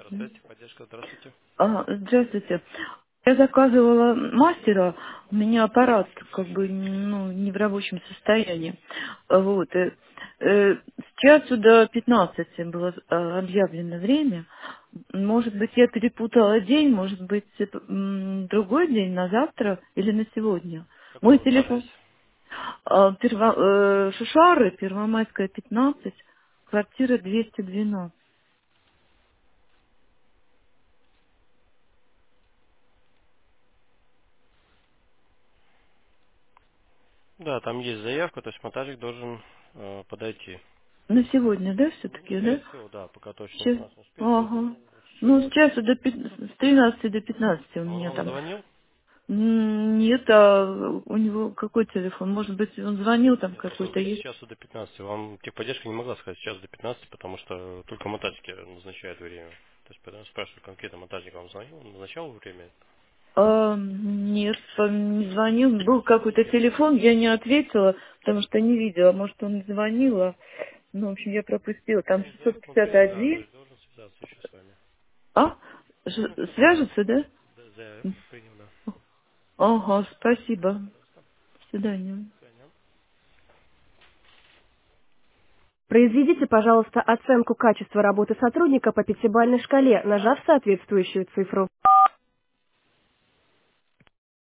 М. Техподдержка, здравствуйте. Здравствуйте. Я заказывала мастера, у меня аппарат как бы ну, не в рабочем состоянии. Вот. С часу до 15 было объявлено время. Может быть, я перепутала день, может быть, это, другой день на завтра или на сегодня. Какой Мой у вас адрес? телефон Шишары, Первомайская, 15, квартира 212. Да, там есть заявка, то есть монтажник должен подойти. На сегодня, да, Ну, все-таки, скорее да? всего, да, пока точно Сейчас. информация не успеет выдать, Ага. он чуть-чуть Ну, с позже. часу до с 13 до 15 у Он меня вам там. звонил? Нет, а у него какой телефон? Может быть, он звонил, там Нет, просто какой-то с есть. часу до 15. Вам техподдержка не могла сказать с часу до 15, потому что только монтажники назначают время. То есть, поэтому спрашиваю, конкретно монтажник вам звонил, он назначал время? Нет, он не звонил. Был какой-то телефон, я не ответила, потому что не видела. Может, он звонил, ну, в общем, я пропустила. Там Ну, заявку он принял, да, то 651. есть должен связаться еще с вами. А? Ну, то есть Свяжется, да? да, заявку принял, да. Ага, спасибо. Пожалуйста. До свидания. До свидания. Произведите, пожалуйста, оценку качества работы сотрудника по пятибалльной шкале, нажав соответствующую цифру.